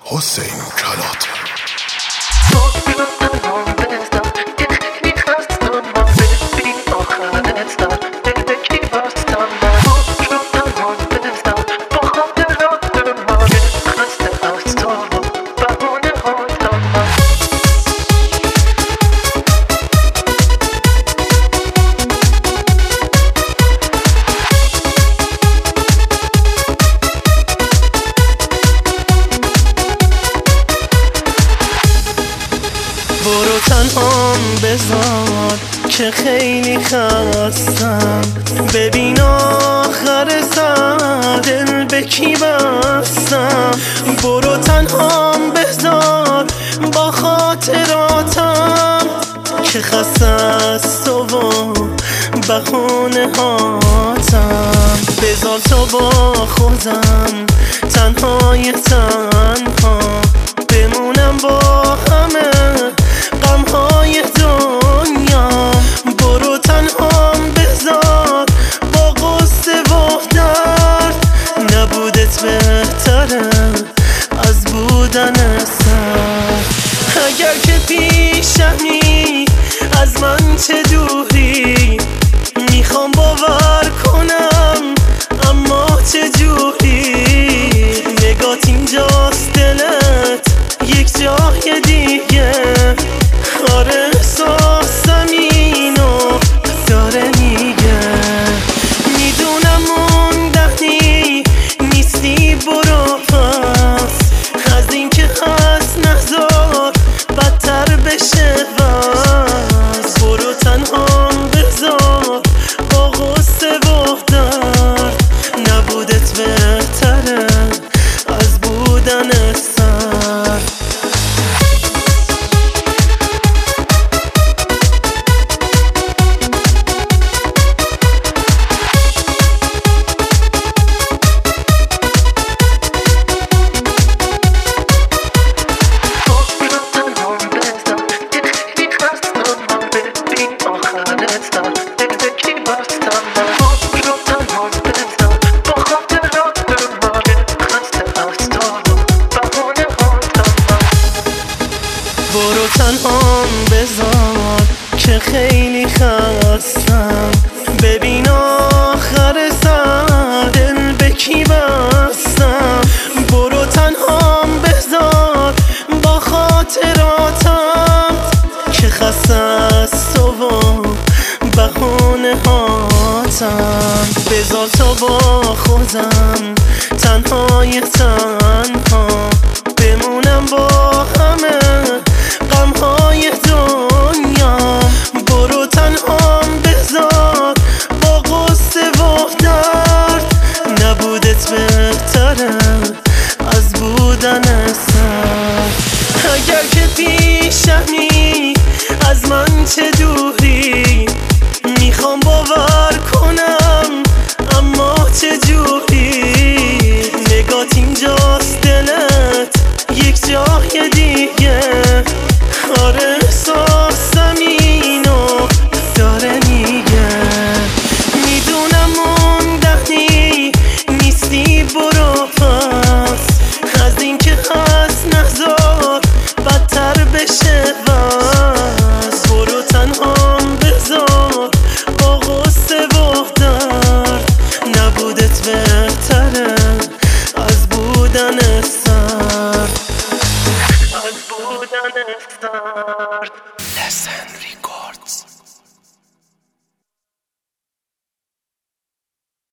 حسین کلات. برو تنهام بذار که خیلی خستم، ببین آخر سر دل به کی بستم. برو تنهام بذار با خاطراتم که خسته است و بهونه هاتم. بذار تا با خودم تنهای تنها بمونم با همه غمهای دنیا. برو تنهام بذار با غصه و درد، نبودت بهتره از بودن سر. اگر که پیشمی از من چه دوری، میخوام باور کنم اما چه جوری. نگات اینجاست دلت یک جای دیگه، آره احساسم اینو داره میگه. میدونم موندنی نیستی، برو پس از این که هست نذار بدتر بشه بس. برو تنهام بذار با غصه و درد، نبودت بهتره از بودن سر. برو تنهام بذار که خیلی خستم، ببین آخر سر دل به کی بستم. برو تنهام بذار با خاطراتم که خسته است و بهونه هاتم. بذار تا با خودم تنهای تنها بمونم با همه غمهای دنیا. برو تنهام بذار با غصه و درد، نبودت بهتره از بودن سر. اگر که پیشمی از من چه دوری، میخوام باور کنم اما چه جوری. نگات اینجاست دلت یک جای دیگه، آره احساسم اینو داره میگه. میدونم موندنی نیستی، برو پس از این که هست نذار بدتر بشه بس. برو تنهام بذار با غصه و درد، نبودت بهتره از بودن سر. از بودن سر.